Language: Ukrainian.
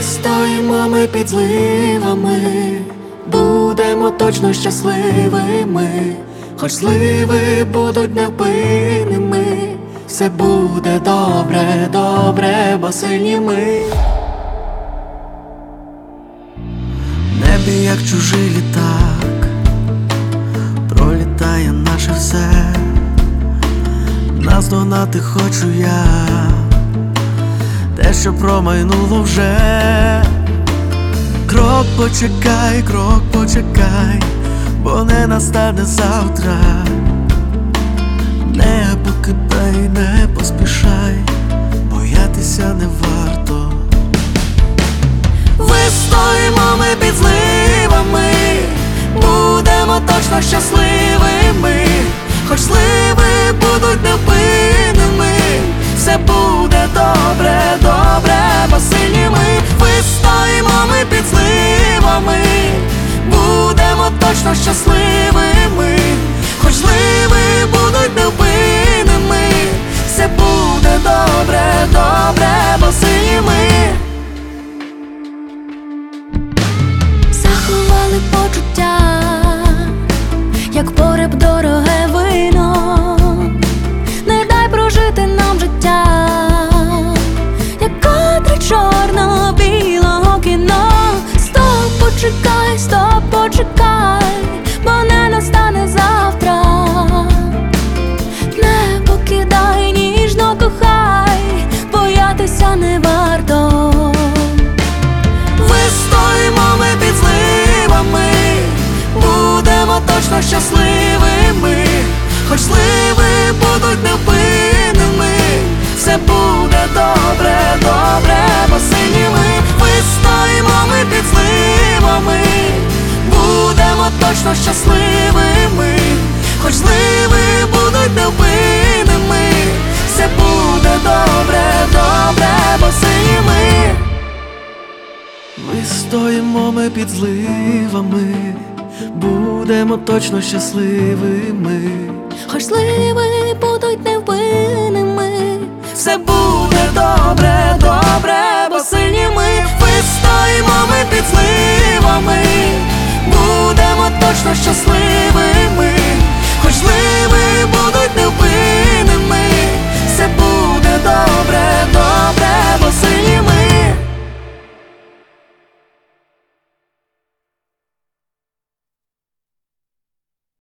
Вистоїмо ми під зливами, будемо точно щасливими, хоч зливи будуть невпинними. Все буде добре, добре, бо сильні ми. В небі, як чужий літак, пролітає наше все. Наздогнати хочу я те, що промайнуло вже. Крок почекай, бо не настане завтра. Не покидай, не поспішай, боятися не варто. Вистоїмо ми під зливами, будемо точно щасливими, хоч зливи будуть невпинними. Все буде добре, добре, бо сильні ми. Вистоїмо ми під зливами, будемо точно щасливими, хоч зливи будуть невпинними. Все буде добре, добре, бо сильні ми. Заховали почуття, як пореб дороге вино. Не дай прожити нам життя, як кадри чорно-білого кіно. Стоп, почекай, бо не настане завтра. Не покидай, ніжно кохай, боятися не варто. Вистоїмо ми під зливами, будемо точно щасливими, хоч зливи будуть невпинними. Все буде добре, добре, бо сильні ми. Вистоїмо ми під зливами, будемо точно щасливими, хоч зливи будуть невпинними. Все буде добре, добре, бо сильні ми. Вистоїмо ми під зливами, будемо точно щасливими, Хоч зливи будуть невпинними. Все буде добре, добре, бо сильні ми. Вистоїмо ми під зливами, будемо точно щасливими,